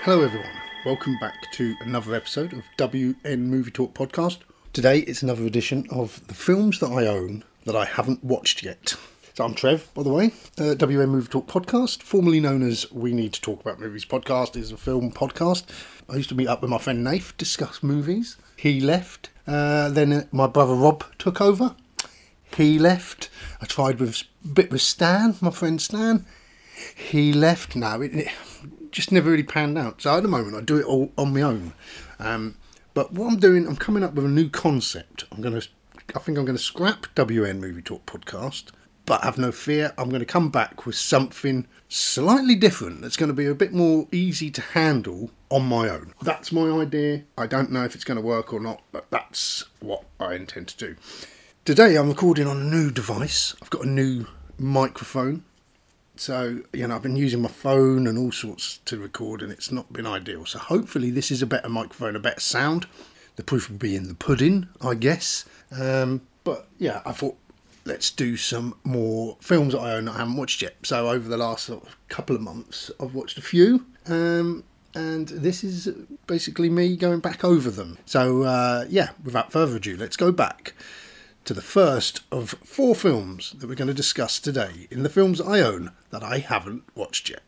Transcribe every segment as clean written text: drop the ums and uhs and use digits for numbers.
Hello everyone, welcome back to another episode of WN Movie Talk Podcast. Today it's another edition of the films that I own that I haven't watched yet. So I'm Trev, by the way. WN Movie Talk Podcast, formerly known as We Need to Talk About Movies Podcast, is a film podcast. I used to meet up with my friend Nath, discuss movies. He left. Then my brother Rob took over. He left. I tried with a bit with Stan, my friend Stan. He left. No, it just never really panned out. So at the moment I do it all on my own. But what I'm doing, I'm coming up with a new concept. I think I'm going to scrap WN Movie Talk Podcast. But have no fear, I'm going to come back with something slightly different that's going to be a bit more easy to handle on my own. That's my idea. I don't know if it's going to work or not, but that's what I intend to do. Today I'm recording on a new device. I've got a new microphone. So, I've been using my phone and all sorts to record and it's not been ideal. So hopefully this is a better microphone, a better sound. The proof will be in the pudding, I guess. But yeah, I thought, let's do some more films that I own that I haven't watched yet. So over the last couple of months, I've watched a few. And this is basically me going back over them. So, without further ado, let's go back to the first of 4 films that we're going to discuss today in the films that I own that I haven't watched yet.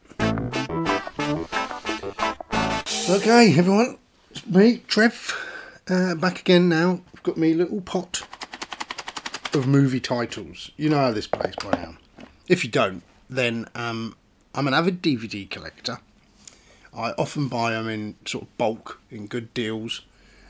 Okay, everyone, it's me, Trev, back again now. I've got me little pot of movie titles. You know how this plays by now. If you don't, then I'm an avid DVD collector. I often buy them in sort of bulk, in good deals.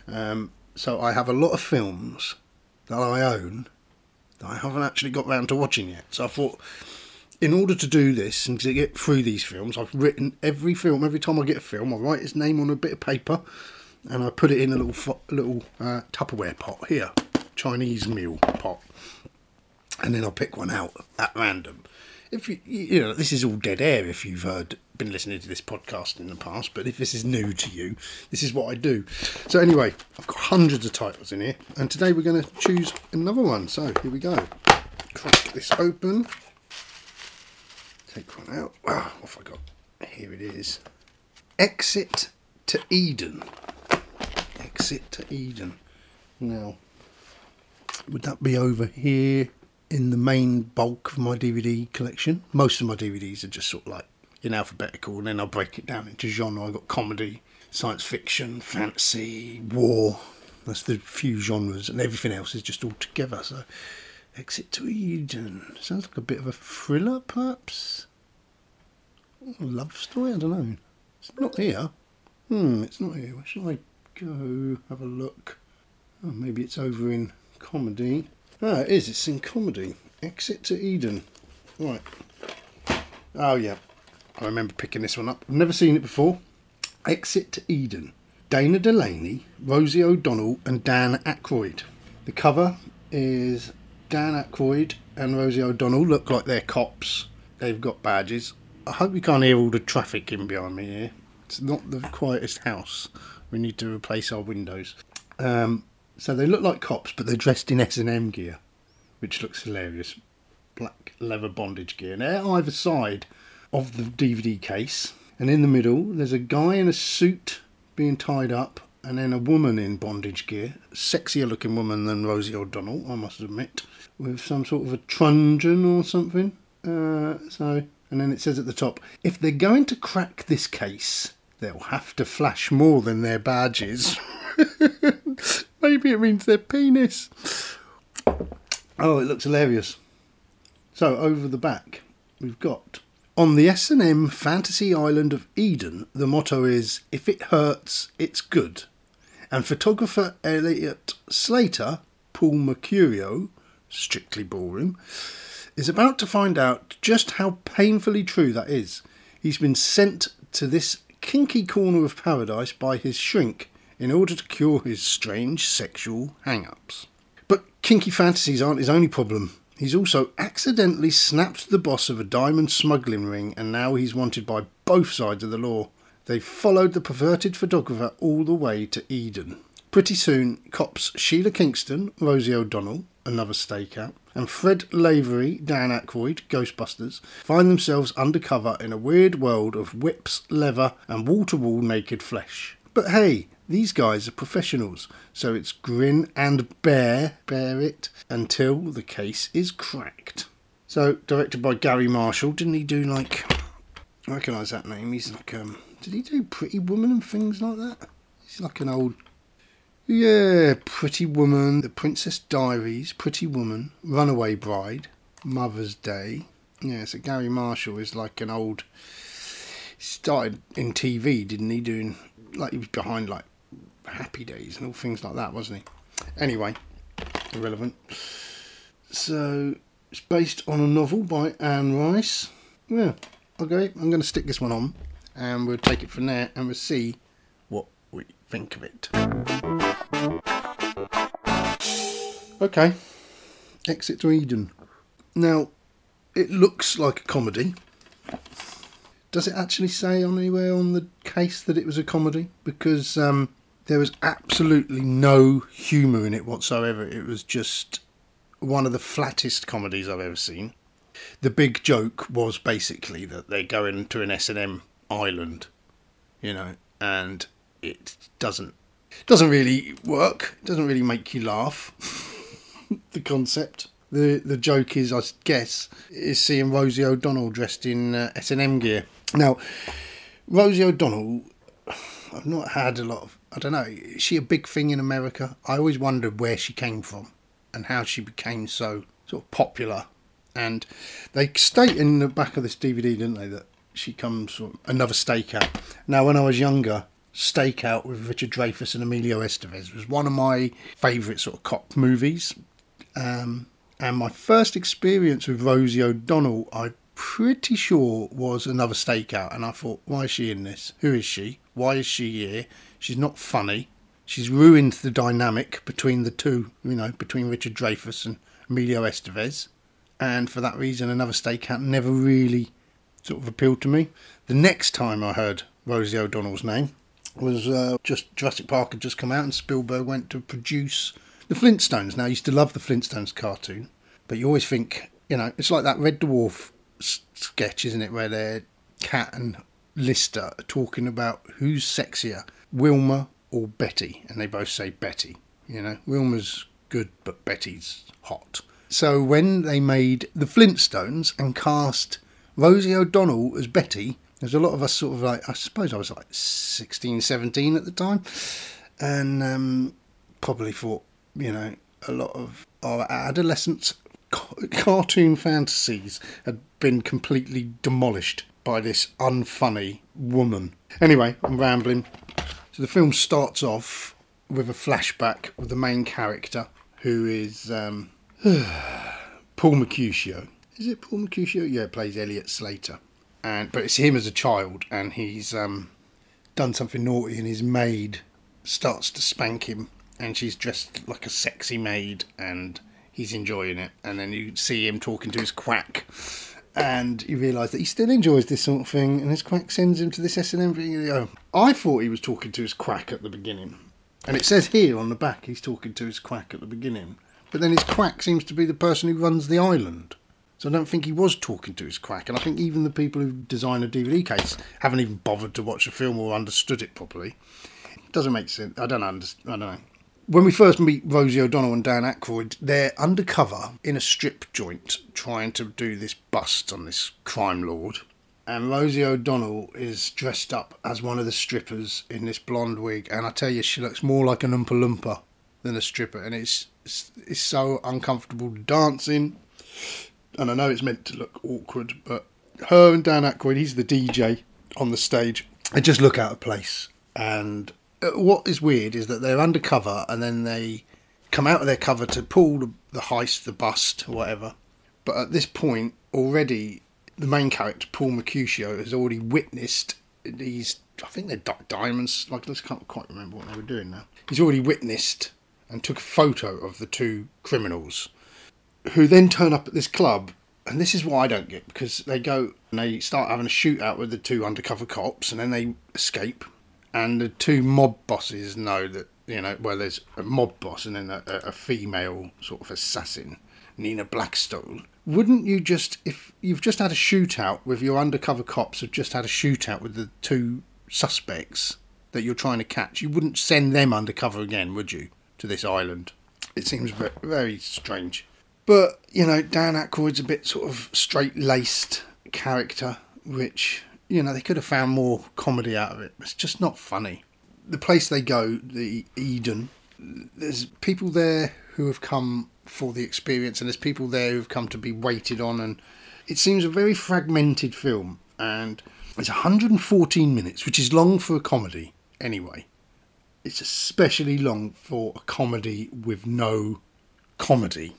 So I have a lot of films that I own that I haven't actually got round to watching yet. So I thought, in order to do this and to get through these films, I've written every film. Every time I get a film, I write its name on a bit of paper and I put it in a little Tupperware pot here, Chinese meal pot, and then I'll pick one out at random. If you this is all dead air if you've been listening to this podcast in the past, but if this is new to you, this is what I do. So anyway, I've got hundreds of titles in here, and today we're going to choose another one. So here we go. Crack this open. Take one out. What have I got? Here it is. Exit to Eden. Exit to Eden. Now, would that be over here in the main bulk of my DVD collection? Most of my DVDs are just sort of like in alphabetical, and then I'll break it down into genre. I've got comedy, science fiction, fantasy, war. That's the few genres, and everything else is just all together. So, Exit to Eden. Sounds like a bit of a thriller, perhaps? A love story? I don't know. It's not here. It's not here. Where should I go? Have a look. Oh, maybe it's over in comedy. It is. It's in comedy. Exit to Eden. Right. Oh, yeah. I remember picking this one up. I've never seen it before. Exit to Eden. Dana Delaney, Rosie O'Donnell and Dan Aykroyd. The cover is Dan Aykroyd and Rosie O'Donnell look like they're cops. They've got badges. I hope you can't hear all the traffic in behind me here. It's not the quietest house. We need to replace our windows. So they look like cops, but they're dressed in S&M gear, which looks hilarious. Black leather bondage gear. And they're either side of the DVD case, and in the middle there's a guy in a suit being tied up, and then a woman in bondage gear, sexier looking woman than Rosie O'Donnell, I must admit, with some sort of a truncheon or something. And then it says at the top, if they're going to crack this case, they'll have to flash more than their badges. Maybe it means their penis. Oh, it looks hilarious. So over the back, we've got, on the S&M fantasy island of Eden, the motto is, if it hurts, it's good. And photographer Elliot Slater, Paul Mercurio, Strictly Ballroom, is about to find out just how painfully true that is. He's been sent to this kinky corner of paradise by his shrink in order to cure his strange sexual hang-ups. But kinky fantasies aren't his only problem. He's also accidentally snapped the boss of a diamond smuggling ring, and now he's wanted by both sides of the law. They followed the perverted photographer all the way to Eden. Pretty soon, cops Sheila Kingston, Rosie O'Donnell, another stakeout, and Fred Lavery, Dan Aykroyd, Ghostbusters, find themselves undercover in a weird world of whips, leather, and wall-to-wall naked flesh. But hey, these guys are professionals, so it's grin and bear it, until the case is cracked. So, directed by Gary Marshall. Didn't he do, like... I recognise that name. He's like, did he do Pretty Woman and things like that? He's like an old... Yeah, Pretty Woman, The Princess Diaries, Pretty Woman, Runaway Bride, Mother's Day. Yeah, so Gary Marshall is like an old... He started in TV, didn't he? Doing... Like, he was behind, like, Happy Days and all things like that, wasn't he? Anyway, irrelevant. So, it's based on a novel by Anne Rice. Yeah, okay, I'm going to stick this one on, and we'll take it from there, and we'll see what we think of it. Okay, Exit to Eden. Now, it looks like a comedy. Does it actually say anywhere on the case that it was a comedy? Because there was absolutely no humour in it whatsoever. It was just one of the flattest comedies I've ever seen. The big joke was basically that they go into an S&M island, you know, and it doesn't really work. It doesn't really make you laugh. The concept. The joke is, I guess, is seeing Rosie O'Donnell dressed in S&M gear. Now, Rosie O'Donnell, I've not had a lot of... I don't know, is she a big thing in America? I always wondered where she came from and how she became so sort of popular. And they state in the back of this DVD, didn't they, that she comes from another Stakeout. Now, when I was younger, Stakeout with Richard Dreyfuss and Emilio Estevez was one of my favourite sort of cop movies. And my first experience with Rosie O'Donnell, I'm pretty sure, was Another Stakeout. And I thought, why is she in this? Who is she? Why is she here? She's not funny. She's ruined the dynamic between the two, you know, between Richard Dreyfuss and Emilio Estevez. And for that reason, Another Stakeout never really sort of appealed to me. The next time I heard Rosie O'Donnell's name was just Jurassic Park had just come out and Spielberg went to produce the Flintstones. Now, I used to love the Flintstones cartoon, but you always think, you know, it's like that Red Dwarf sketch, isn't it, where they're Cat and Lister are talking about who's sexier, Wilma or Betty, and they both say Betty. You know, Wilma's good, but Betty's hot. So when they made the Flintstones and cast Rosie O'Donnell as Betty, there's a lot of us sort of like, I suppose I was like 16, 17 at the time, and probably thought, you know, a lot of our adolescent cartoon fantasies had been completely demolished by this unfunny woman. Anyway, I'm rambling. So the film starts off with a flashback of the main character, who is Paul Mercutio. Is it Paul Mercutio? Yeah, it plays Elliot Slater. But it's him as a child, and he's done something naughty, and his maid starts to spank him, and she's dressed like a sexy maid, and he's enjoying it. And then you see him talking to his quack, and you realise that he still enjoys this sort of thing, and his quack sends him to this S&M thing. I thought he was talking to his quack at the beginning, and it says here on the back he's talking to his quack at the beginning, but then his quack seems to be the person who runs the island. So I don't think he was talking to his quack, and I think even the people who design a DVD case haven't even bothered to watch the film or understood it properly. It doesn't make sense. I don't know. When we first meet Rosie O'Donnell and Dan Aykroyd, they're undercover in a strip joint trying to do this bust on this crime lord. And Rosie O'Donnell is dressed up as one of the strippers in this blonde wig, and I tell you, she looks more like an Oompa Loompa than a stripper, and it's so uncomfortable dancing. And I know it's meant to look awkward, but her and Dan Aykroyd, he's the DJ on the stage, they just look out of place. And what is weird is that they're undercover, and then they come out of their cover to pull the heist, the bust, or whatever. But at this point, already, the main character, Paul Mercutio, has already witnessed these, I think they're diamonds, like, I can't quite remember what they were doing now. He's already witnessed and took a photo of the two criminals, who then turn up at this club. And this is what I don't get, because they go and they start having a shootout with the two undercover cops, and then they escape, and the two mob bosses know that, you know, well, there's a mob boss and then a female sort of assassin Nina Blackstone, wouldn't you just, if you've just had a shootout with your undercover cops, have just had a shootout with the two suspects that you're trying to catch, you wouldn't send them undercover again, would you, to this island? It seems very, very strange. But, you know, Dan Aykroyd's a bit sort of straight-laced character, which, you know, they could have found more comedy out of it. It's just not funny. The place they go, the Eden, there's people there who have come for the experience, and there's people there who've come to be waited on, and it seems a very fragmented film, and it's 114 minutes, which is long for a comedy anyway. It's especially long for a comedy with no comedy.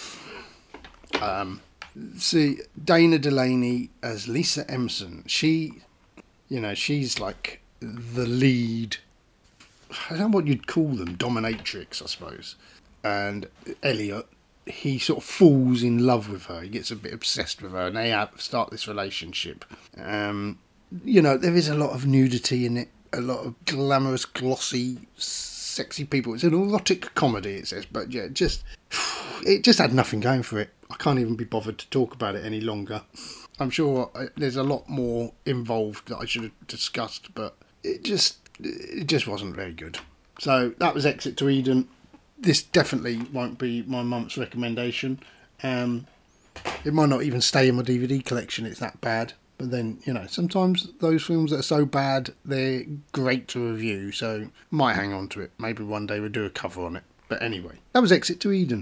See, Dana Delaney as Lisa Empson, she's like the lead, I don't know what you'd call them, dominatrix, I suppose. And Elliot, he sort of falls in love with her. He gets a bit obsessed with her, and they start this relationship. You know, there is a lot of nudity in it, a lot of glamorous, glossy, sexy people. It's an erotic comedy, it says, but yeah, it just had nothing going for it. I can't even be bothered to talk about it any longer. I'm sure there's a lot more involved that I should have discussed, but it just wasn't very good. So that was Exit to Eden. This definitely won't be my month's recommendation. It might not even stay in my DVD collection, it's that bad. But then, you know, sometimes those films that are so bad, they're great to review, so might hang on to it. Maybe one day we'll do a cover on it. But anyway, that was Exit to Eden.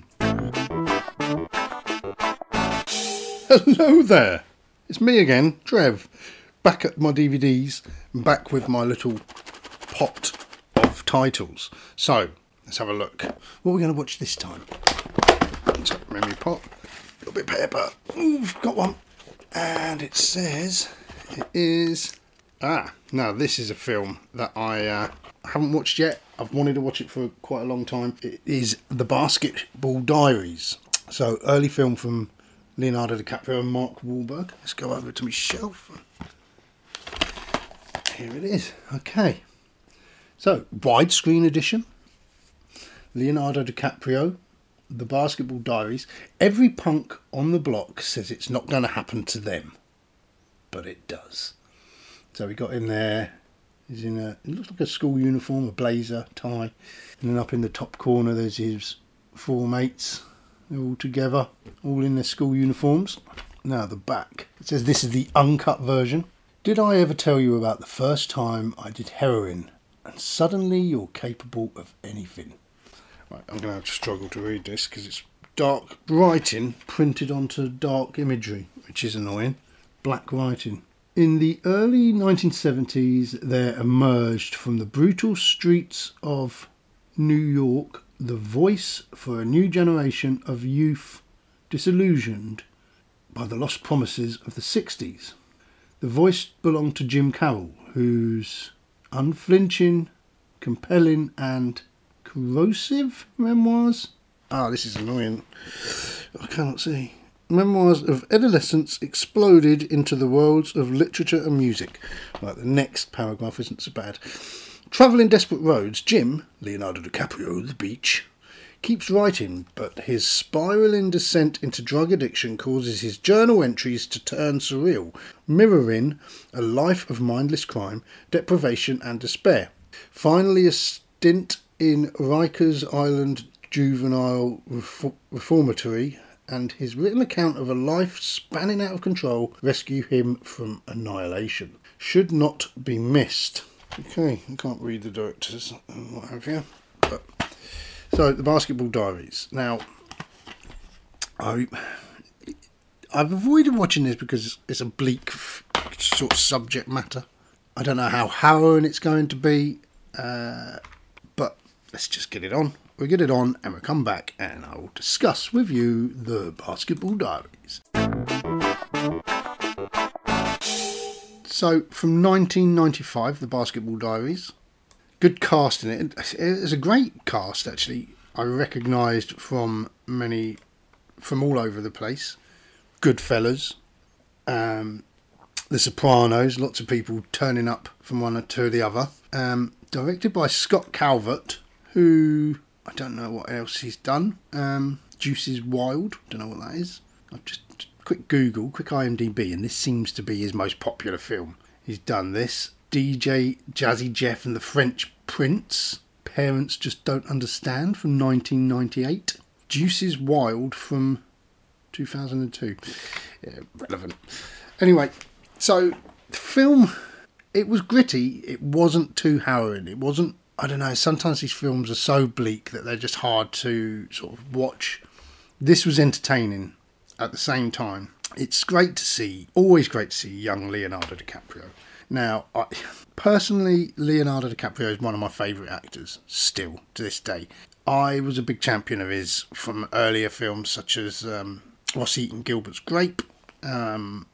Hello there! It's me again, Trev, back at my DVDs, back with my little pot of titles. So, let's have a look. What are we going to watch this time? So, memory pot, a little bit of paper. Ooh, I've got one. And it says it is... now this is a film that I haven't watched yet. I've wanted to watch it for quite a long time. It is The Basketball Diaries. So, early film from Leonardo DiCaprio and Mark Wahlberg. Let's go over to my shelf. Here it is. Okay. So, widescreen edition. Leonardo DiCaprio, The Basketball Diaries. Every punk on the block says it's not going to happen to them. But it does. So we got him there. He's in it looks like a school uniform, a blazer, tie. And then up in the top corner there's his four mates. They're all together, all in their school uniforms. Now the back. It says this is the uncut version. Did I ever tell you about the first time I did heroin and suddenly you're capable of anything? Right, I'm going to have to struggle to read this because it's dark writing printed onto dark imagery, which is annoying. Black writing. In the early 1970s, there emerged from the brutal streets of New York the voice for a new generation of youth disillusioned by the lost promises of the 60s. The voice belonged to Jim Carroll, whose unflinching, compelling and corrosive memoirs... this is annoying. I cannot see. Memoirs of adolescence exploded into the worlds of literature and music. Right, the next paragraph isn't so bad. Travelling desperate roads, Jim, Leonardo DiCaprio, the beach, keeps writing, but his spiralling descent into drug addiction causes his journal entries to turn surreal, mirroring a life of mindless crime, deprivation and despair. Finally, a stint in Rikers Island Juvenile Reformatory and his written account of a life spanning out of control rescue him from annihilation. Should not be missed. Okay, I can't read the directors and what have you. So, The Basketball Diaries. Now, I've avoided watching this because it's a bleak sort of subject matter. I don't know how harrowing it's going to be, but let's just get it on. We'll get it on and we'll come back and I will discuss with you The Basketball Diaries. So, from 1995, The Basketball Diaries. Good cast in it. It's a great cast, actually. I recognised from all over the place. Goodfellas, The Sopranos, lots of people turning up from one to the other. Directed by Scott Calvert, who, I don't know what else he's done. Juices Wild. Don't know what that is. I've just quick Google, quick IMDb, and this seems to be his most popular film. He's done this. DJ Jazzy Jeff and the French Prince. Parents Just Don't Understand from 1998. Juices Wild from 2002. Yeah, relevant. Anyway, so the film, it was gritty. It wasn't too harrowing. It wasn't, I don't know, sometimes these films are so bleak that they're just hard to sort of watch. This was entertaining at the same time. It's great to see, always great to see young Leonardo DiCaprio. Now, personally, Leonardo DiCaprio is one of my favourite actors, still, to this day. I was a big champion of his from earlier films such as Ross Eaton Gilbert's Grape, and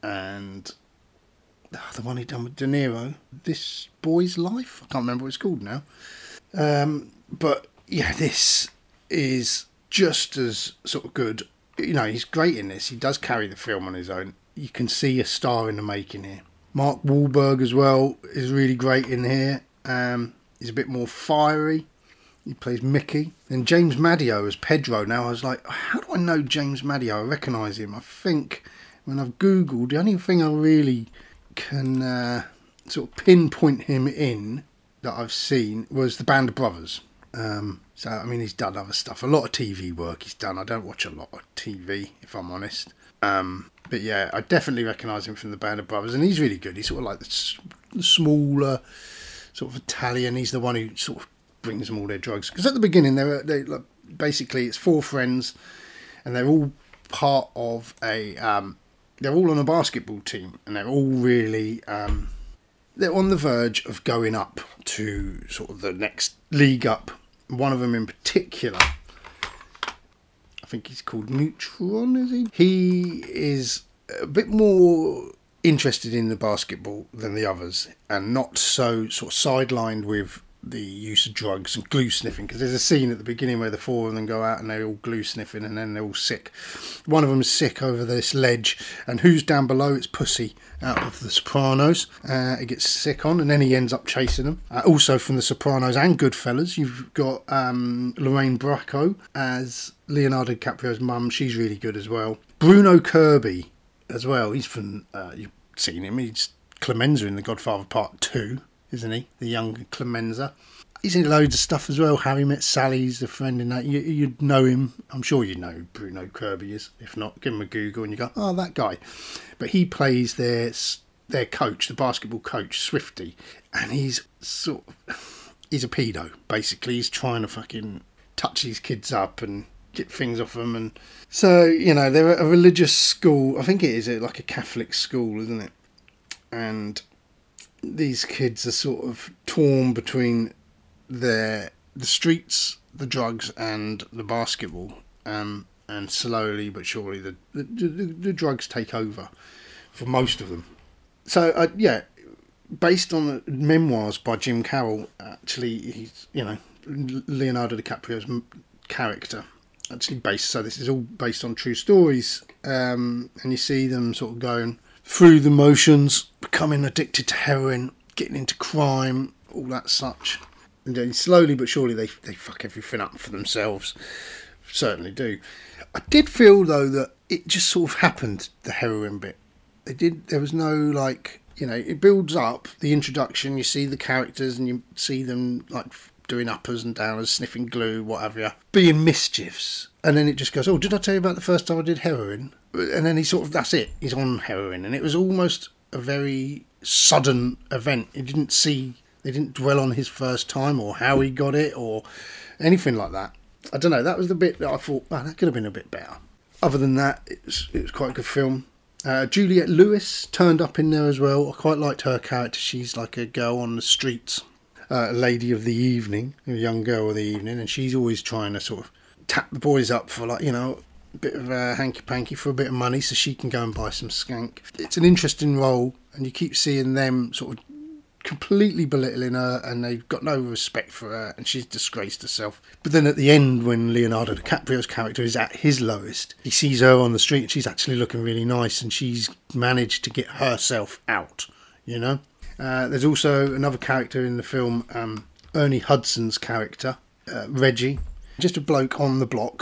the one he done with De Niro, This Boy's Life. I can't remember what it's called now. But yeah, this is just as sort of good. You know, he's great in this. He does carry the film on his own. You can see a star in the making here. Mark Wahlberg as well is really great in here. He's a bit more fiery. He plays Mickey. And James Madio as Pedro. Now I was like, how do I know James Madio? I recognise him. I think when I've Googled, the only thing I really can sort of pinpoint him in that I've seen was The Band of Brothers. So, I mean, he's done other stuff. A lot of TV work he's done. I don't watch a lot of TV, if I'm honest. But yeah, I definitely recognise him from The Band of Brothers. And he's really good. He's sort of like the smaller sort of Italian. He's the one who sort of brings them all their drugs. Because at the beginning, they like, basically, it's four friends. And they're all part of a... they're all on a basketball team. And they're all really... they're on the verge of going up to sort of the next league up. One of them in particular, I think he's called Neutron, is he? He is a bit more interested in the basketball than the others, and not so sort of sidelined with the use of drugs and glue sniffing, because there's a scene at the beginning where the four of them go out and they're all glue sniffing and then they're all sick. One of them's sick over this ledge, and who's down below? It's Pussy out of The Sopranos. He gets sick on, and then he ends up chasing them. Also from The Sopranos and Goodfellas, you've got Lorraine Bracco as Leonardo DiCaprio's mum. She's really good as well. Bruno Kirby as well. He's from, you've seen him, he's Clemenza in The Godfather Part 2. Isn't he? The young Clemenza. He's in loads of stuff as well. Harry Met Sally's the friend in that. You'd know him. I'm sure you know who Bruno Kirby is. If not, give him a Google and you go, oh, that guy. But he plays their coach, the basketball coach, Swifty. And he's sort of... he's a pedo, basically. He's trying to fucking touch these kids up and get things off them. And so, you know, they're at a religious school. I think it is like a Catholic school, isn't it? And... these kids are sort of torn between the streets, the drugs, and the basketball. And slowly but surely, the drugs take over for most of them. So, yeah, based on the memoirs by Jim Carroll, actually, he's, you know, Leonardo DiCaprio's character, actually based. So this is all based on true stories. And you see them sort of going through the motions, becoming addicted to heroin, getting into crime, all that such. And then slowly but surely they fuck everything up for themselves. Certainly do. I did feel, though, that it just sort of happened, the heroin bit. There was no, like, you know, it builds up, the introduction, you see the characters and you see them, like, doing uppers and downers, sniffing glue, whatever, being mischiefs. And then it just goes, oh, did I tell you about the first time I did heroin? And then he sort of, that's it, he's on heroin. And it was almost a very sudden event. They didn't dwell on his first time or how he got it or anything like that. I don't know, that was the bit that I thought, oh, that could have been a bit better. Other than that, it was quite a good film. Juliette Lewis turned up in there as well. I quite liked her character. She's like a girl on the streets, a lady of the evening, a young girl of the evening, and she's always trying to sort of tap the boys up for, like, you know, a bit of a hanky-panky for a bit of money so she can go and buy some skank. It's an interesting role, and you keep seeing them sort of completely belittling her, and they've got no respect for her, and she's disgraced herself. But then at the end, when Leonardo DiCaprio's character is at his lowest, he sees her on the street and she's actually looking really nice, and she's managed to get herself out, you know. There's also another character in the film, Ernie Hudson's character, Reggie, just a bloke on the block,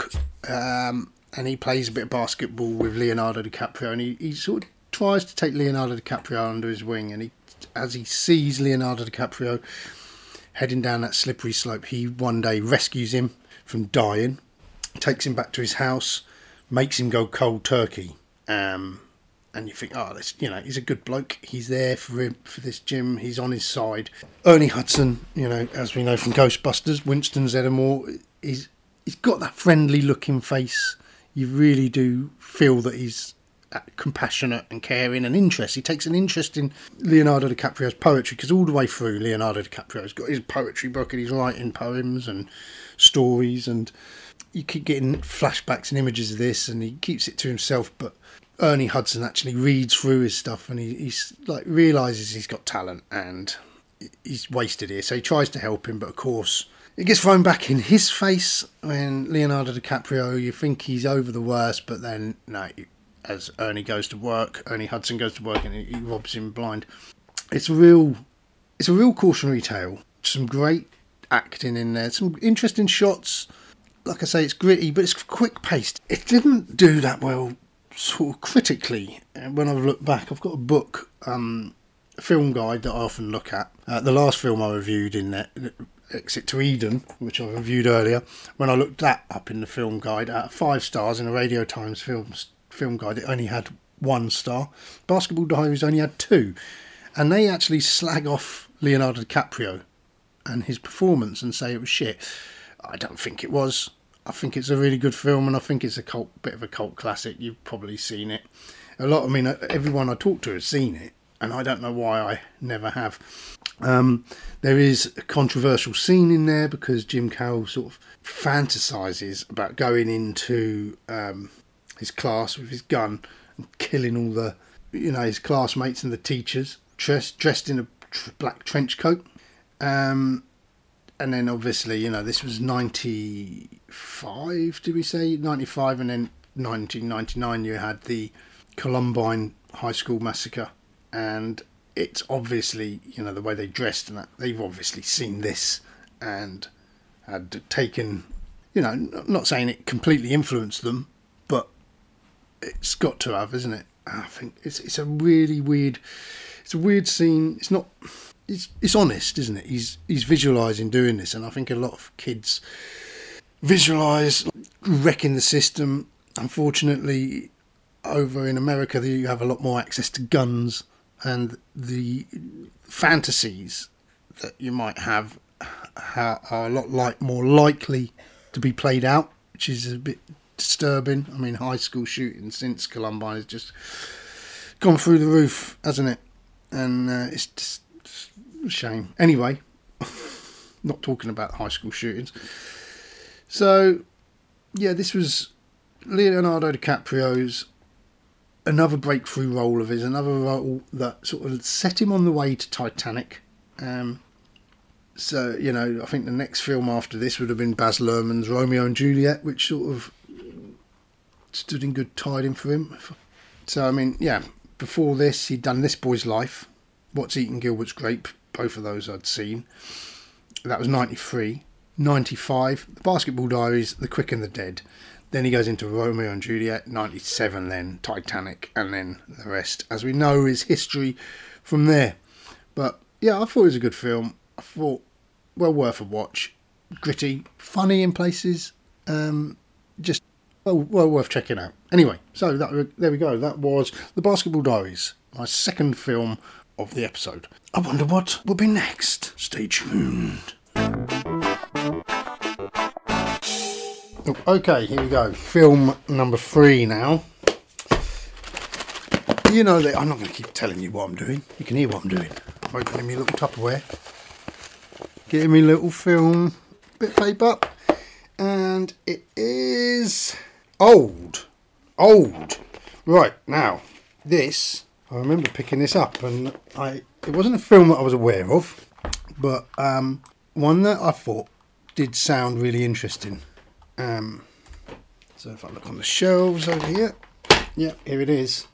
and he plays a bit of basketball with Leonardo DiCaprio, and he sort of tries to take Leonardo DiCaprio under his wing, and as he sees Leonardo DiCaprio heading down that slippery slope, he one day rescues him from dying, takes him back to his house, makes him go cold turkey. And you think, he's a good bloke. He's there for this Jim. He's on his side. Ernie Hudson, as we know from Ghostbusters, Winston Zeddemore, he's got that friendly looking face. You really do feel that he's compassionate and caring and interest. He takes an interest in Leonardo DiCaprio's poetry, because all the way through, Leonardo DiCaprio's got his poetry book and he's writing poems and stories, and you keep getting flashbacks and images of this, and he keeps it to himself. But Ernie Hudson actually reads through his stuff, and he's like realises he's got talent and he's wasted here. So he tries to help him, but of course it gets thrown back in his face when Leonardo DiCaprio, you think he's over the worst, but then no, as Ernie Hudson goes to work and he robs him blind. It's a real cautionary tale. Some great acting in there, some interesting shots. Like I say, it's gritty, but it's quick paced. It didn't do that well sort of critically. And when I look back, I've got a book, a film guide that I often look at. The last film I reviewed in there, Exit to Eden, which I reviewed earlier, when I looked that up in the film guide, out of 5 stars in a Radio Times film guide, it only had 1 star. Basketball Diaries only had 2. And they actually slag off Leonardo DiCaprio and his performance and say it was shit. I don't think it was. I think it's a really good film, and I think it's a bit of a cult classic. You've probably seen it. Everyone I talk to has seen it, and I don't know why I never have. There is a controversial scene in there because Jim Carroll sort of fantasises about going into his class with his gun and killing all the, his classmates and the teachers, dressed in a black trench coat. And then obviously, this was 95, did we say? 95, and then 1999 you had the Columbine High School massacre. And it's obviously, the way they dressed and that, they've obviously seen this and had taken, not saying it completely influenced them, but it's got to have, isn't it? I think it's a really weird, it's a weird scene. It's not... It's honest, isn't it? He's visualising doing this, and I think a lot of kids visualise wrecking the system. Unfortunately, over in America, you have a lot more access to guns, and the fantasies that you might have are a lot more likely to be played out, which is a bit disturbing. I mean, high school shooting since Columbine has just gone through the roof, hasn't it? And it's just a shame. Anyway, not talking about high school shootings. So, yeah, this was Leonardo DiCaprio's another breakthrough role of his, another role that sort of set him on the way to Titanic. So, I think the next film after this would have been Baz Luhrmann's Romeo and Juliet, which sort of stood in good tiding for him. So, I mean, yeah, before this, he'd done This Boy's Life, What's Eating Gilbert's Grape, both of those I'd seen. That was 93. 95, The Basketball Diaries, The Quick and the Dead. Then he goes into Romeo and Juliet, 97 then, Titanic, and then the rest, as we know, is history from there. But, yeah, I thought it was a good film. I thought, well worth a watch. Gritty, funny in places, just well worth checking out. Anyway, so there we go. That was The Basketball Diaries, my second film of the episode. I wonder what will be next. Stay tuned. Okay, here we go. Film number 3 now. You know that I'm not going to keep telling you what I'm doing. You can hear what I'm doing. I'm opening my little Tupperware, getting me little film bit of paper, and it is old. Right, now this, I remember picking this up, and it wasn't a film that I was aware of, but one that I thought did sound really interesting. So if I look on the shelves over here, yeah, here it is.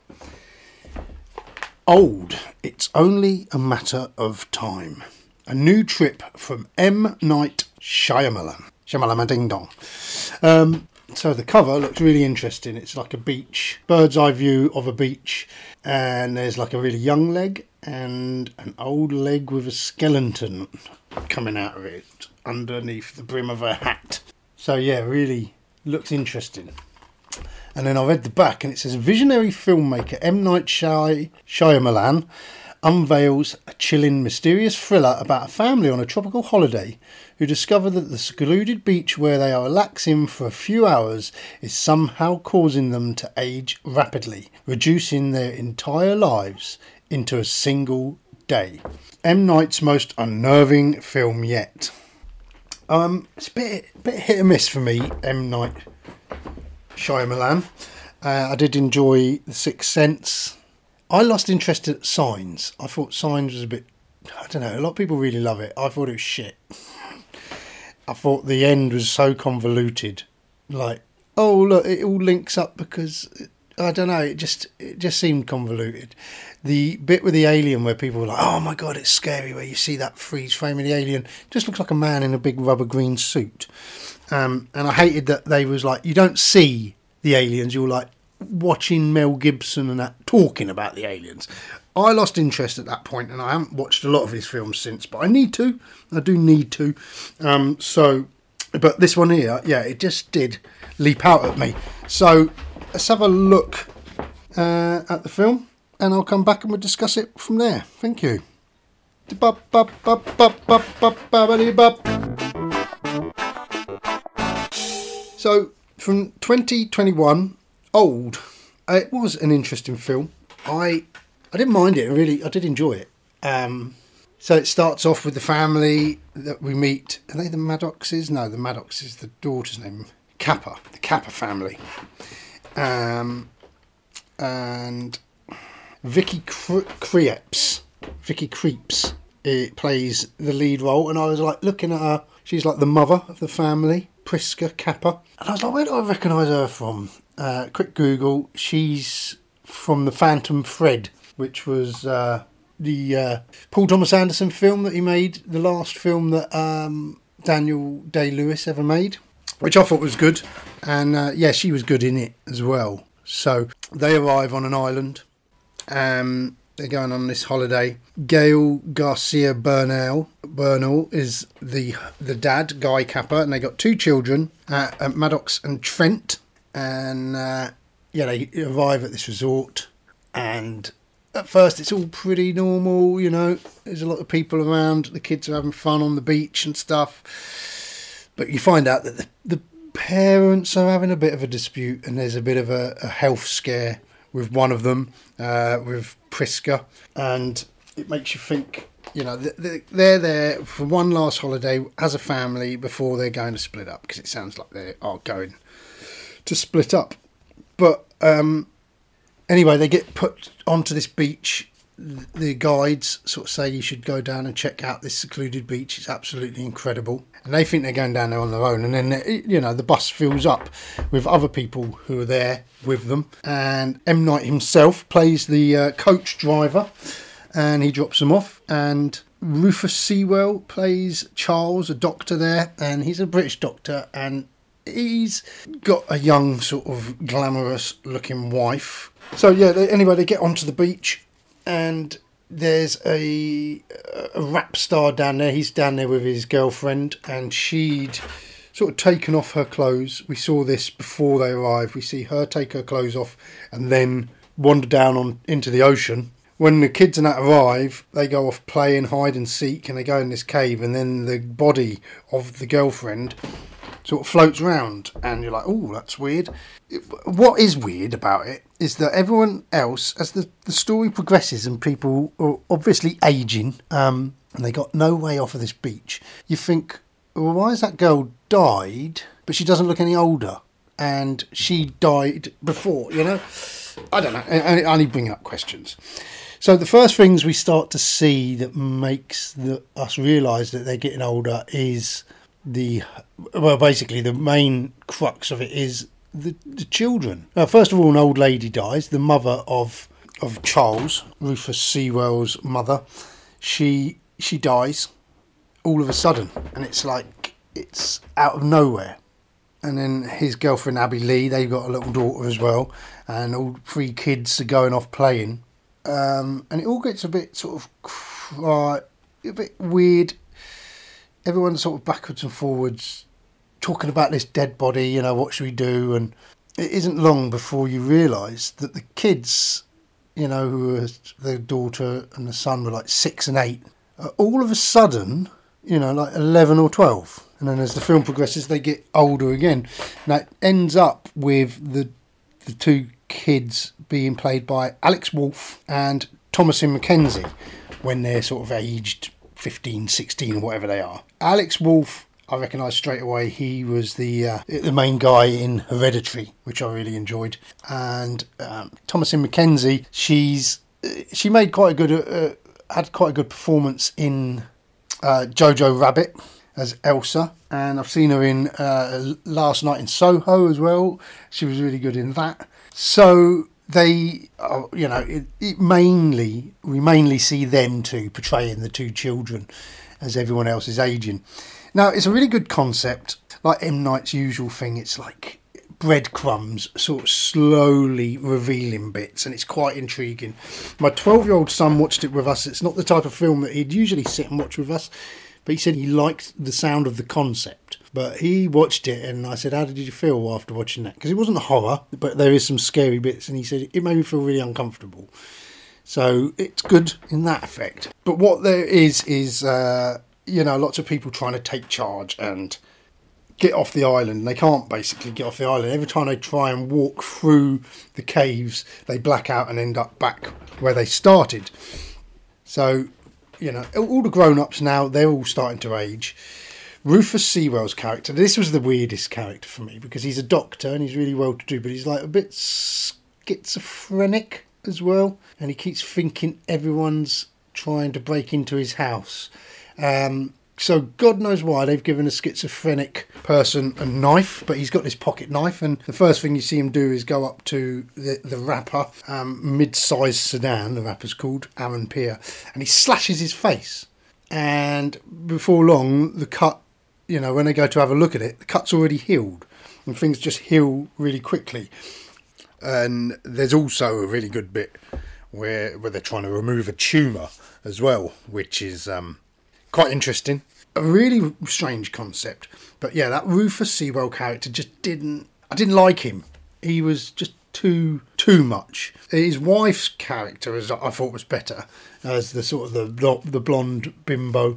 Old, It's Only a Matter of Time. A new trip from M. Night Shyamalan. Shyamalan Ding Dong. So the cover looks really interesting. It's like a beach, bird's eye view of a beach, and there's like a really young leg and an old leg with a skeleton coming out of it underneath the brim of her hat. So yeah, really looks interesting. And then I read the back and it says visionary filmmaker M. Night Shyamalan unveils a chilling, mysterious thriller about a family on a tropical holiday who discover that the secluded beach where they are relaxing for a few hours is somehow causing them to age rapidly, reducing their entire lives into a single day. M. Night's most unnerving film yet. It's a bit hit and miss for me, M. Night Shyamalan. I did enjoy The Sixth Sense. I lost interest in Signs. I thought Signs was a bit, I don't know, a lot of people really love it. I thought it was shit. I thought the end was so convoluted. Like, oh look, it all links up because, I don't know, it just seemed convoluted. The bit with the alien where people were like, oh my god, it's scary, where you see that freeze frame of the alien, just looks like a man in a big rubber green suit. And I hated that they was like, you don't see the aliens, you're like watching Mel Gibson and that talking about the aliens. I lost interest at that point, and I haven't watched a lot of his films since, but I do need to. But this one here, yeah, it just did leap out at me. So let's have a look at the film, and I'll come back and we'll discuss it from there. Thank you. So, from 2021, Old. It was an interesting film. I didn't mind it, really. I did enjoy it. So it starts off with the family that we meet. Are they the Maddoxes? No, the Maddox is the daughter's name. Kappa. The Kappa family. And Vicky Creeps plays the lead role. And I was like looking at her. She's like the mother of the family. Priska Kappa. And I was like, where do I recognise her from? Quick Google. She's from The Phantom Thread, which was the Paul Thomas Anderson film that he made, the last film that Daniel Day-Lewis ever made, which I thought was good. And yeah, she was good in it as well. So they arrive on an island. They're going on this holiday. Gael Garcia Bernal is the dad, Guy Kappa, and they got two children, Maddox and Trent. And yeah, they arrive at this resort, and at first it's all pretty normal, you know. There's a lot of people around, the kids are having fun on the beach and stuff. But you find out that the parents are having a bit of a dispute, and there's a bit of a health scare with one of them, with Priska, and it makes you think, you know, they're there for one last holiday as a family before they're going to split up, because it sounds like they are going to split up. But anyway, they get put onto this beach. The guides sort of say you should go down and check out this secluded beach. It's absolutely incredible. And they think they're going down there on their own. And then, you know, the bus fills up with other people who are there with them. And M. Night himself plays the coach driver, and he drops them off. And Rufus Sewell plays Charles, a doctor there. And he's a British doctor, and he's got a young, sort of glamorous looking wife. So yeah, anyway, they get onto the beach, and there's a rap star down there. He's down there with his girlfriend, and she'd sort of taken off her clothes. We saw this before they arrived. We see her take her clothes off and then wander down into the ocean. When the kids and that arrive, they go off playing hide and seek, and they go in this cave, and then the body of the girlfriend sort of floats around, and you're like, oh, that's weird. What is weird about it is that everyone else, as the story progresses and people are obviously aging, and they got no way off of this beach, you think, well, why has that girl died, but she doesn't look any older, and she died before, you know? I don't know. I only bring up questions. So the first things we start to see that makes us realise that they're getting older is basically the main crux of it is the children. First of all, an old lady dies, the mother of Charles, Rufus Sewell's mother. She dies all of a sudden, and it's like, it's out of nowhere. and then his girlfriend Abby Lee, they've got a little daughter as well, and all 3 kids are going off playing, and it all gets a bit sort of a bit weird. Everyone's sort of backwards and forwards talking about this dead body, you know, what should we do? And it isn't long before you realise that the kids, you know, who were the daughter and the son were like 6 and 8, are all of a sudden, you know, like 11 or 12. And then as the film progresses, they get older again. Now, it ends up with the 2 kids being played by Alex Wolff and Thomasin McKenzie when they're sort of aged 15, 16, or whatever they are. Alex Wolff, I recognised straight away. He was the main guy in Hereditary, which I really enjoyed. And Thomasin McKenzie, she made quite a good had quite a good performance in Jojo Rabbit as Elsa, and I've seen her in Last Night in Soho as well. She was really good in that. So they, you know, we mainly see them 2 portraying the 2 children as everyone else is aging. Now, it's a really good concept, like M. Night's usual thing. It's like breadcrumbs sort of slowly revealing bits, and it's quite intriguing. My 12-year-old son watched it with us. It's not the type of film that he'd usually sit and watch with us, but he said he liked the sound of the concept. But he watched it, and I said, how did you feel after watching that? Because it wasn't horror, but there is some scary bits, and he said it made me feel really uncomfortable. So it's good in that effect. But what there is you know, lots of people trying to take charge and get off the island. They can't basically get off the island. Every time they try and walk through the caves, they black out and end up back where they started. So, you know, all the grown-ups now, they're all starting to age. Rufus Sewell's character, this was the weirdest character for me, because he's a doctor and he's really well-to-do, but he's like a bit schizophrenic as well, and he keeps thinking everyone's trying to break into his house. So God knows why they've given a schizophrenic person a knife, but he's got this pocket knife, and the first thing you see him do is go up to the rapper, mid-sized sedan, the rapper's called, Aaron Pierre, and he slashes his face. And before long, the cut, you know, when they go to have a look at it, the cut's already healed, and things just heal really quickly. And there's also a really good bit where they're trying to remove a tumour as well, which is quite interesting. A really strange concept. But yeah, that Rufus Sewell character just I didn't like him. He was just too much. His wife's character, as I thought, was better, as the sort of the blonde bimbo.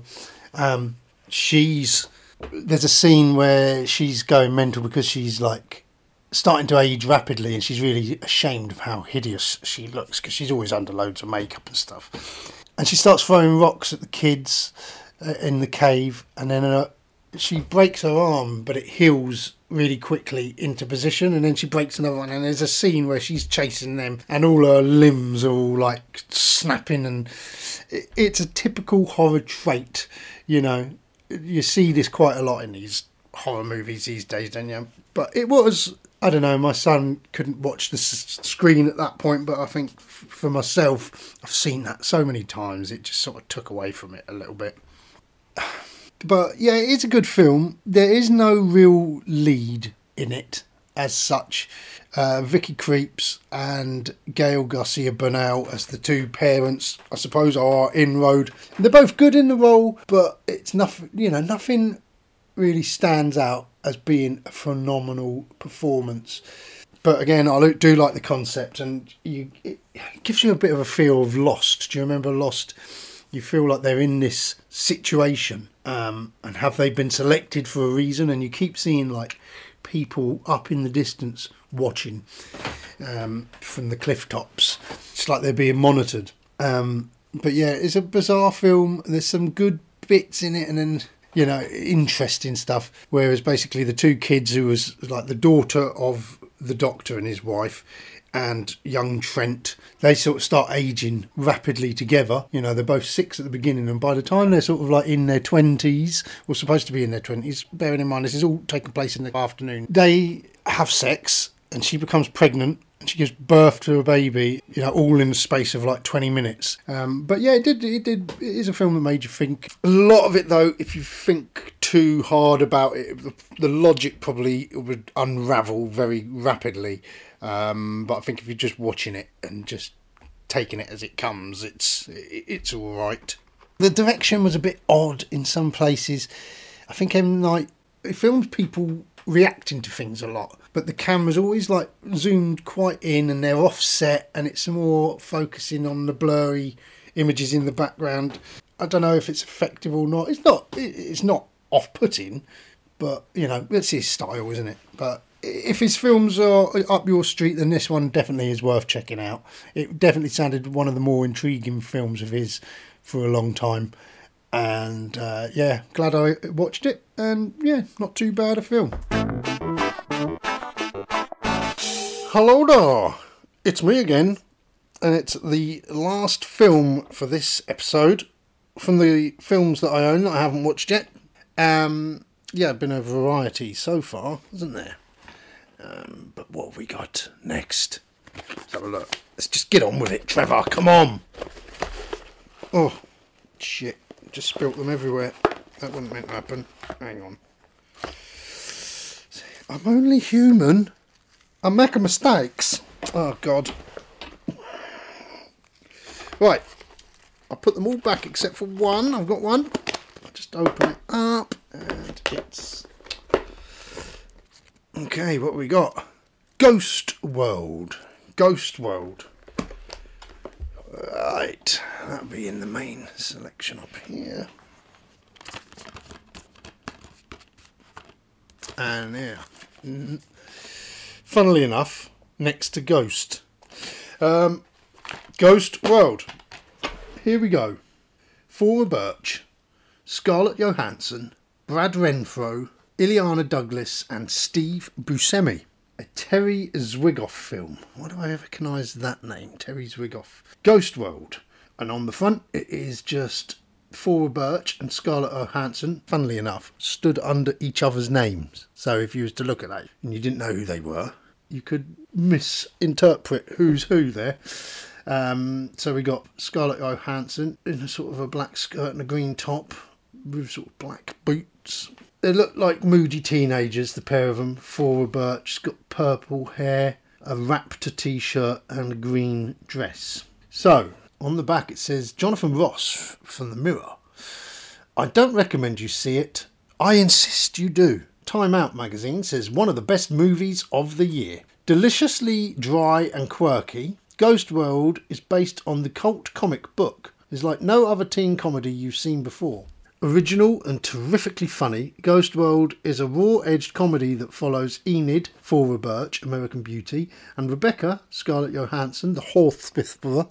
There's a scene where she's going mental because she's like starting to age rapidly, and she's really ashamed of how hideous she looks because she's always under loads of makeup and stuff. And she starts throwing rocks at the kids in the cave, and then she breaks her arm, but it heals really quickly into position, and then she breaks another one, and there's a scene where she's chasing them and all her limbs are all like snapping, and it's a typical horror trait. You know, you see this quite a lot in these horror movies these days, don't you? But it was, I don't know, my son couldn't watch the screen at that point, but I think for myself, I've seen that so many times, it just sort of took away from it a little bit. But yeah, it's a good film. There is no real lead in it as such. Vicky Creeps and Gail Garcia Bernal as the 2 parents, I suppose, are inroad. They're both good in the role, but it's nothing, you know, nothing really stands out as being a phenomenal performance. But again, I do like the concept, and it gives you a bit of a feel of Lost. Do you remember Lost? You feel like they're in this situation, and have they been selected for a reason? And you keep seeing like people up in the distance watching from the cliff tops. It's like they're being monitored. But yeah, it's a bizarre film. There's some good bits in it, and then, you know, interesting stuff. Whereas basically the 2 kids, who was like the daughter of the doctor and his wife, and young Trent, they sort of start aging rapidly together. You know, they're both 6 at the beginning, and by the time they're sort of like in their 20s, or supposed to be in their 20s, bearing in mind this is all taking place in the afternoon, they have sex, and she becomes pregnant, and she gives birth to a baby, all in the space of like 20 minutes. But yeah, it is a film that made you think. A lot of it, though, if you think too hard about it, the logic probably would unravel very rapidly. But I think if you're just watching it and just taking it as it comes, it's all right. The direction was a bit odd in some places. I think it films people reacting to things a lot, but the camera's always like zoomed quite in and they're offset, and it's more focusing on the blurry images in the background. I don't know if it's effective or not. It's not off-putting, but it's his style, isn't it? But if his films are up your street, then this one definitely is worth checking out. It definitely sounded one of the more intriguing films of his for a long time. And glad I watched it, and not too bad a film. Hello there, it's me again, and it's the last film for this episode from the films that I own that I haven't watched yet. Been a variety so far, isn't there? But what have we got next? Let's have a look. Let's just get on with it, Trevor, come on! Oh, shit. Just spilt them everywhere. That wouldn't meant to happen. Hang on. I'm only human. I make mistakes. Oh, God. Right. I'll put them all back except for one. I've got one. I'll just open it up. And it's... Okay, what have we got? Ghost World. Ghost World. Right, that'll be in the main selection up here. And yeah, funnily enough, next to Ghost. Ghost World. Here we go. Thora Birch, Scarlett Johansson, Brad Renfro, Illeana Douglas and Steve Buscemi. A Terry Zwigoff film. Why do I recognise that name? Terry Zwigoff. Ghost World. And on the front, it is just Thora Birch and Scarlett Johansson, funnily enough, stood under each other's names. So if you was to look at that and you didn't know who they were, you could misinterpret who's who there. So we got Scarlett Johansson in a sort of a black skirt and a green top with sort of black boots. They look like moody teenagers, the pair of them. Thora Birch's got purple hair, a Raptor t-shirt and a green dress. So, on the back it says, Jonathan Ross from The Mirror. I don't recommend you see it. I insist you do. Time Out magazine says one of the best movies of the year. Deliciously dry and quirky, Ghost World is based on the cult comic book. It's like no other teen comedy you've seen before. Original and terrifically funny, Ghost World is a raw-edged comedy that follows Enid, Thora Birch, American Beauty, and Rebecca, Scarlett Johansson, the Horthwither,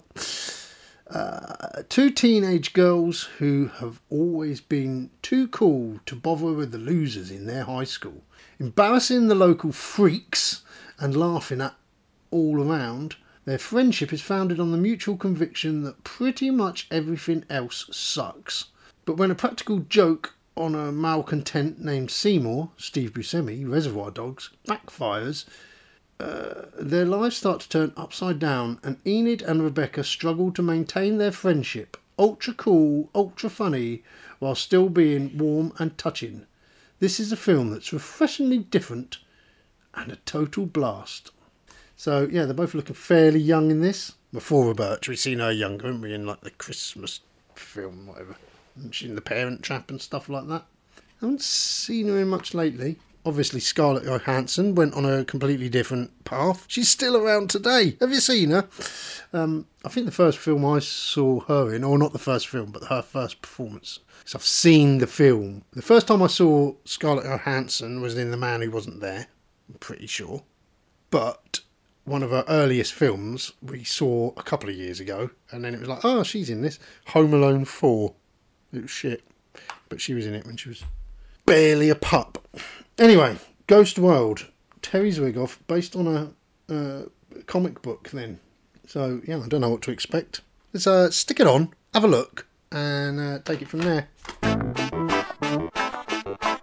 two teenage girls who have always been too cool to bother with the losers in their high school, embarrassing the local freaks and laughing at all around. Their friendship is founded on the mutual conviction that pretty much everything else sucks. But when a practical joke on a malcontent named Seymour, Steve Buscemi, Reservoir Dogs, backfires, their lives start to turn upside down, and Enid and Rebecca struggle to maintain their friendship. Ultra cool, ultra funny, while still being warm and touching. This is a film that's refreshingly different and a total blast. So, yeah, they're both looking fairly young in this. Before Birch, we've seen her younger, haven't we, in like the Christmas film, whatever. She's in The Parent Trap and stuff like that. I haven't seen her in much lately. Obviously, Scarlett Johansson went on a completely different path. She's still around today. Have you seen her? I think the first film I saw her in, or not the first film, but her first performance. So I've seen the film. The first time I saw Scarlett Johansson was in The Man Who Wasn't There. I'm pretty sure. But one of her earliest films we saw a couple of years ago, and then it was like, oh, she's in this. Home Alone 4. It was shit, but she was in it when she was barely a pup. Anyway, Ghost World, Terry Zwigoff, based on a comic book then. So, yeah, I don't know what to expect. Let's stick it on, have a look, and take it from there.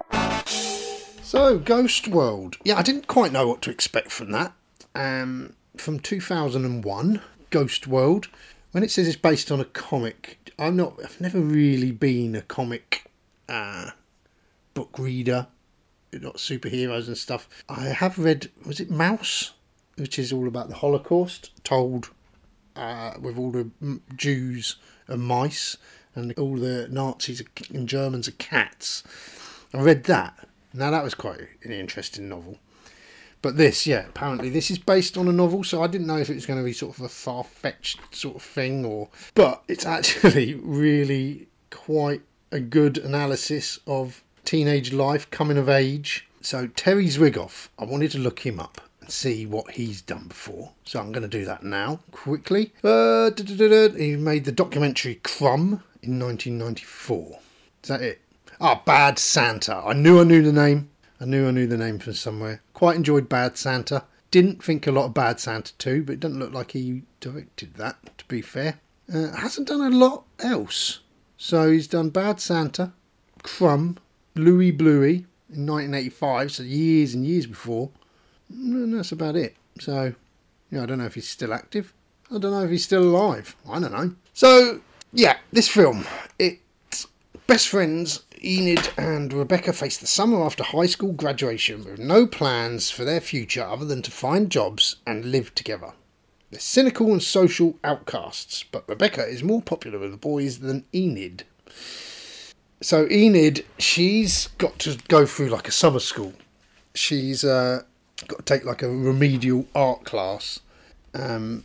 So, Ghost World. Yeah, I didn't quite know what to expect from that. from 2001, Ghost World. When it says it's based on a comic, I've never really been a comic book reader, not superheroes and stuff. I have read, was it Mouse, which is all about the Holocaust, told with all the Jews and mice, and all the Nazis and Germans are cats. I read that. Now that was quite an interesting novel. But this, apparently this is based on a novel, so I didn't know if it was going to be sort of a far-fetched sort of thing, but it's actually really quite a good analysis of teenage life, coming of age. So Terry Zwigoff, I wanted to look him up and see what he's done before. So I'm going to do that now, quickly. He made the documentary Crumb in 1994. Is that it? Bad Santa. I knew the name. I knew the name from somewhere. Quite enjoyed Bad Santa. Didn't think a lot of Bad Santa 2, but it doesn't look like he directed that, to be fair. Hasn't done a lot else. So he's done Bad Santa, Crumb, Louie Bluey in 1985, so years and years before. And that's about it. So, I don't know if he's still active. I don't know if he's still alive. I don't know. So, this film. It's best friends Enid and Rebecca face the summer after high school graduation with no plans for their future other than to find jobs and live together. They're cynical and social outcasts, but Rebecca is more popular with the boys than Enid. So Enid, she's got to go through like a summer school. She's got to take like a remedial art class, and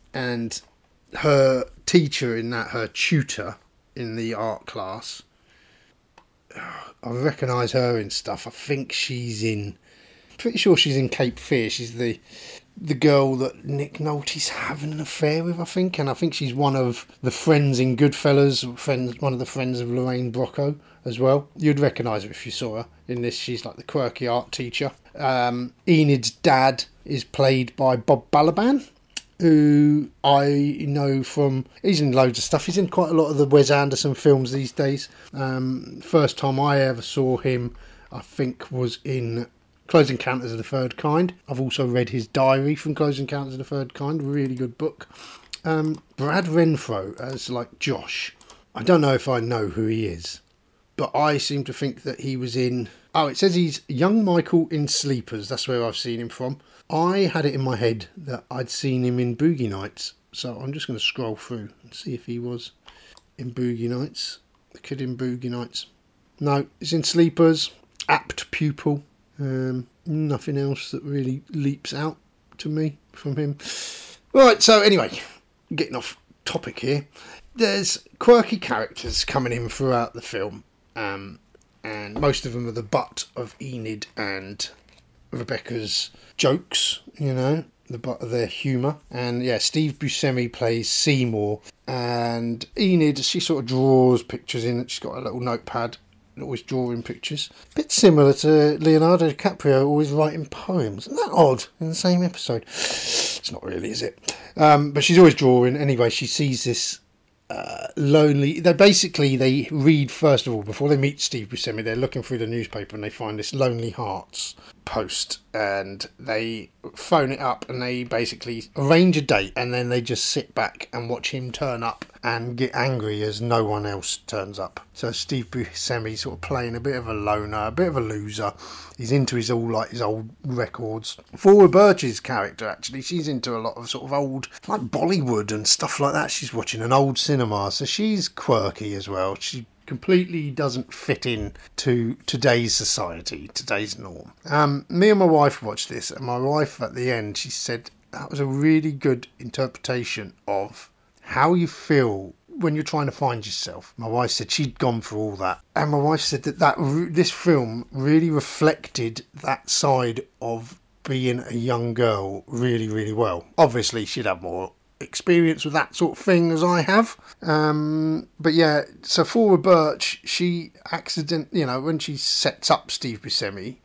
her teacher in that, her tutor in the art class, I recognise her in stuff. I think pretty sure she's in Cape Fear. She's the girl that Nick Nolte's having an affair with, I think. And I think she's one of the friends in Goodfellas, one of the friends of Lorraine Bracco as well. You'd recognise her if you saw her. In this, she's like the quirky art teacher. Enid's dad is played by Bob Balaban, who I know from... He's in loads of stuff. He's in quite a lot of the Wes Anderson films these days. First time I ever saw him, I think, was in Close Encounters of the Third Kind. I've also read his diary from Close Encounters of the Third Kind. Really good book. Brad Renfro as, like, Josh. I don't know if I know who he is, but I seem to think that he was in... Oh, it says he's young Michael in Sleepers. That's where I've seen him from. I had it in my head that I'd seen him in Boogie Nights, so I'm just going to scroll through and see if he was in Boogie Nights. The kid in Boogie Nights. No, he's in Sleepers. Apt Pupil. Nothing else that really leaps out to me from him. Right, so anyway, getting off topic here. There's quirky characters coming in throughout the film, and most of them are the butt of Enid and Rebecca's jokes, the butt of their humour. And Steve Buscemi plays Seymour, and Enid, she sort of draws pictures in. She's got a little notepad, always drawing pictures. A bit similar to Leonardo DiCaprio always writing poems. Isn't that odd in the same episode? It's not really, is it? But she's always drawing. Anyway, she sees this lonely... They read, first of all, before they meet Steve Buscemi, they're looking through the newspaper and they find this Lonely Hearts post, and they phone it up and they basically arrange a date, and then they just sit back and watch him turn up and get angry as no one else turns up. So Steve Buscemi sort of playing a bit of a loner, a bit of a loser. He's into his old records. Flora Birch's character, actually, she's into a lot of sort of old, like Bollywood and stuff like that. She's watching an old cinema, so she's quirky as well. She completely doesn't fit in to today's society, today's norm. Me and my wife watched this, and my wife at the end, she said that was a really good interpretation of how you feel when you're trying to find yourself. My wife said she'd gone through all that, and my wife said that this film really reflected that side of being a young girl really, really well. Obviously, she'd have more experience with that sort of thing as I have. But so Flora Birch, she when she sets up Steve Buscemi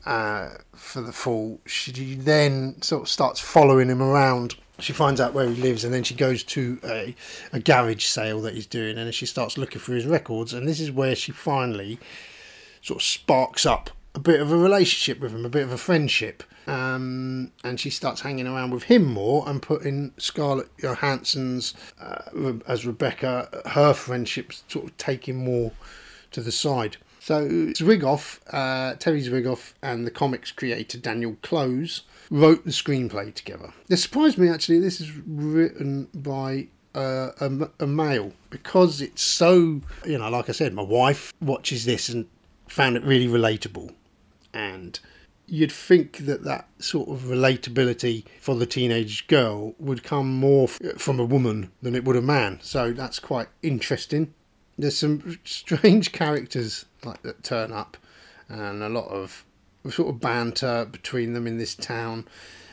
for the fall, she then sort of starts following him around. She finds out where he lives, and then she goes to a garage sale that he's doing, and she starts looking through his records, and this is where she finally sort of sparks up a bit of a relationship with him, a bit of a friendship. And she starts hanging around with him more and putting Scarlett Johansson's, as Rebecca, her friendship sort of taking more to the side. So Zwigoff, Terry Zwigoff and the comics creator Daniel Clowes wrote the screenplay together. This surprised me actually. This is written by a male, because it's so, like I said, my wife watches this and found it really relatable, and you'd think that sort of relatability for the teenage girl would come more from a woman than it would a man, so that's quite interesting. There's some strange characters that turn up, and a lot of sort of banter between them in this town,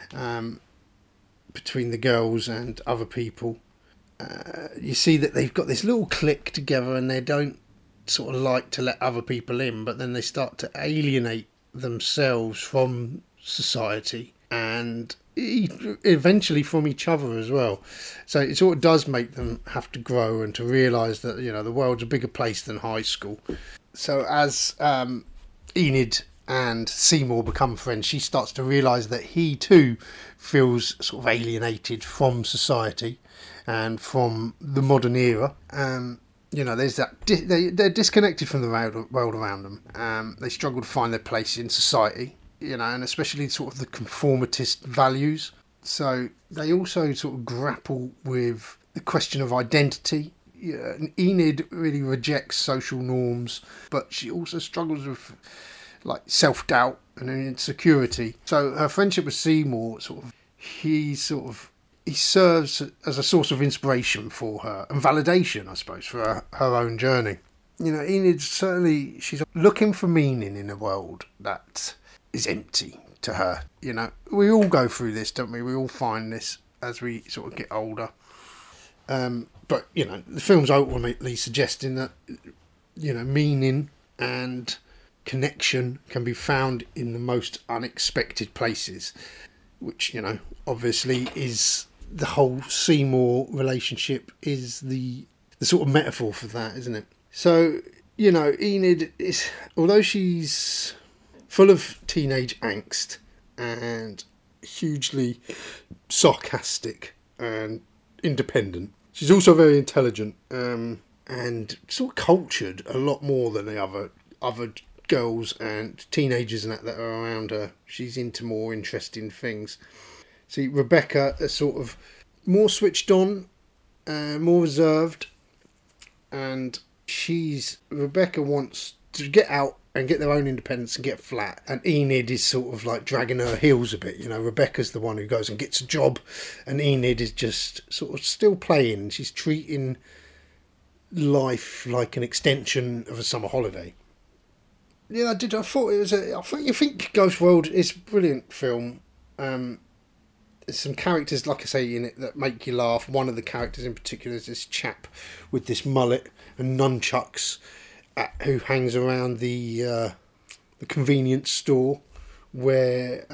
between the girls and other people. You see that they've got this little clique together, and they don't sort of like to let other people in, but then they start to alienate themselves from society and eventually from each other as well. So it sort of does make them have to grow and to realise that the world's a bigger place than high school. So as Enid and Seymour become friends, she starts to realise that he too feels sort of alienated from society and from the modern era. There's that they're disconnected from the world around them. They struggle to find their place in society, and especially sort of the conformist values. So they also sort of grapple with the question of identity. Enid really rejects social norms, but she also struggles with self-doubt and insecurity. So her friendship with Seymour he serves as a source of inspiration for her and validation, I suppose, for her own journey. Enid she's looking for meaning in a world that is empty to her. We all go through this, don't we? We all find this as we sort of get older. But the film's ultimately suggesting that meaning and connection can be found in the most unexpected places, which obviously is the whole Seymour relationship is the sort of metaphor for that, isn't it? So Enid is, although she's full of teenage angst and hugely sarcastic and independent, she's also very intelligent and sort of cultured a lot more than the other girls and teenagers and that are around her. She's into more interesting things. See, Rebecca is sort of more switched on, more reserved, and Rebecca wants to get out and get their own independence and get flat, and Enid is sort of dragging her heels a bit. Rebecca's the one who goes and gets a job, and Enid is just sort of still playing. She's treating life like an extension of a summer holiday. Yeah, I thought it was I think Ghost World is a brilliant film. There's some characters, like I say, in it that make you laugh. One of the characters in particular is this chap with this mullet and nunchucks who hangs around the convenience store where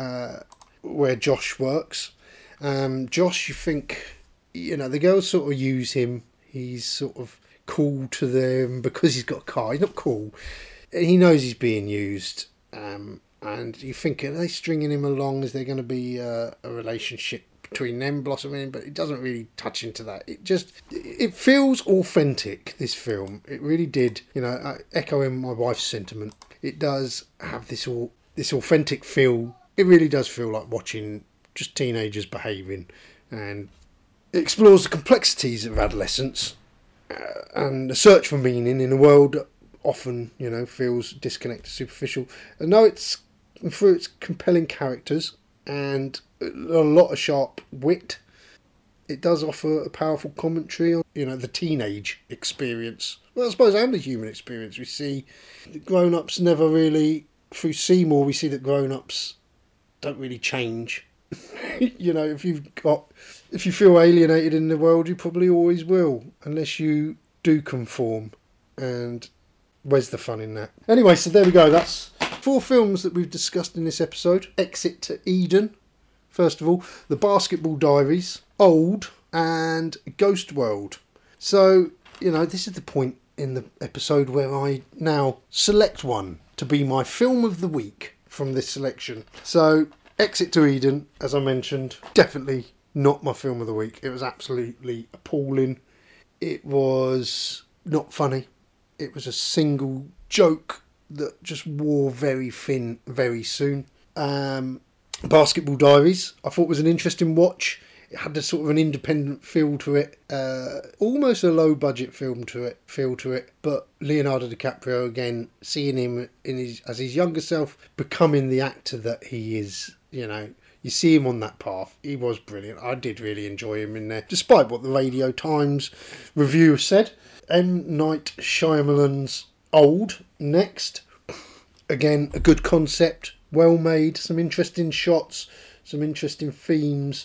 Josh works. Josh, you think, the girls sort of use him. He's sort of cool to them because he's got a car. He's not cool. He knows he's being used, and you think, are they stringing him along? Is there going to be a relationship between them blossoming? But it doesn't really touch into that. It feels authentic, this film. It really did. Echoing my wife's sentiment, it does have this authentic feel. It really does feel like watching just teenagers behaving, and it explores the complexities of adolescence and the search for meaning in a world that often, feels disconnected, superficial. And though it's through its compelling characters and a lot of sharp wit, it does offer a powerful commentary on, the teenage experience. Well, I suppose, and the human experience. We see the grown-ups never really, through Seymour, we see that grown-ups don't really change. If you feel alienated in the world, you probably always will, unless you do conform. And where's the fun in that? Anyway, so there we go. That's 4 films that we've discussed in this episode. Exit to Eden, first of all. The Basketball Diaries, Old, and Ghost World. So, this is the point in the episode where I now select one to be my film of the week from this selection. So, Exit to Eden, as I mentioned, definitely not my film of the week. It was absolutely appalling. It was not funny. It was a single joke that just wore very thin very soon. Basketball Diaries, I thought was an interesting watch. It had a sort of an independent feel to it, almost a low budget feel to it. But Leonardo DiCaprio, again, seeing him as his younger self, becoming the actor that he is, you see him on that path. He was brilliant. I did really enjoy him in there, despite what the Radio Times review said. M. Night Shyamalan's Old, next. Again, a good concept, well made, some interesting shots, some interesting themes.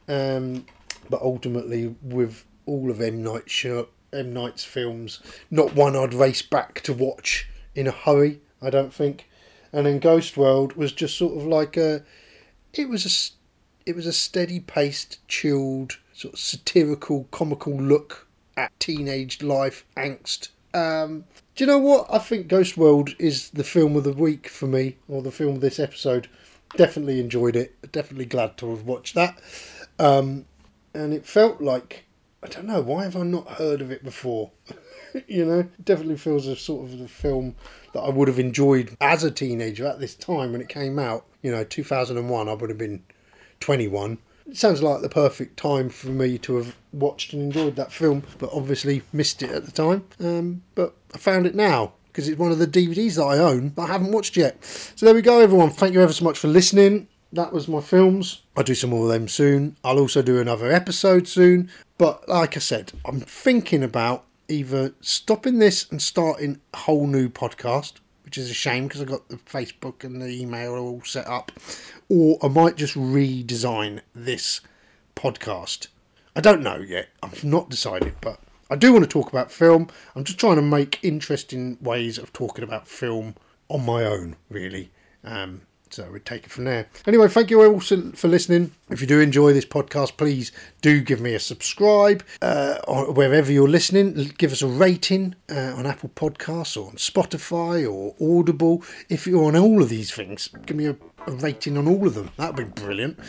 But ultimately, with all of M. Night's films, not one I'd race back to watch in a hurry, I don't think. And then Ghost World was just sort of like it was a steady-paced, chilled, sort of satirical, comical look at teenage life angst. Do you know what? I think Ghost World is the film of the week for me, or the film of this episode. Definitely enjoyed it. Definitely glad to have watched that. And it felt like, I don't know, why have I not heard of it before? It definitely feels a sort of the film that I would have enjoyed as a teenager at this time when it came out. 2001, I would have been 21. It sounds like the perfect time for me to have watched and enjoyed that film, but obviously missed it at the time. But I found it now, because it's one of the DVDs that I own that I haven't watched yet. So there we go, everyone. Thank you ever so much for listening. That was my films. I'll do some more of them soon. I'll also do another episode soon. But like I said, I'm thinking about either stopping this and starting a whole new podcast, which is a shame because I've got the Facebook and the email all set up, or I might just redesign this podcast. I don't know yet. I've not decided, but I do want to talk about film. I'm just trying to make interesting ways of talking about film on my own, really. So we'll take it from there. Anyway, thank you all for listening. If you do enjoy this podcast, please do give me a subscribe. Wherever you're listening, give us a rating on Apple Podcasts or on Spotify or Audible. If you're on all of these things, give me a rating on all of them. That would be brilliant.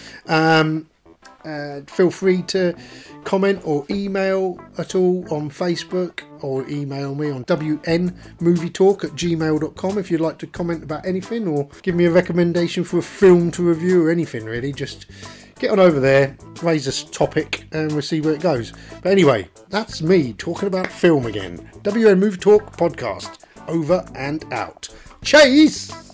Feel free to comment or email at all on Facebook, or email me on wnmovietalk@gmail.com if you'd like to comment about anything or give me a recommendation for a film to review or anything really. Just get on over there, raise a topic, and we'll see where it goes. But anyway, that's me talking about film again. WN Movie Talk podcast, over and out. Chase!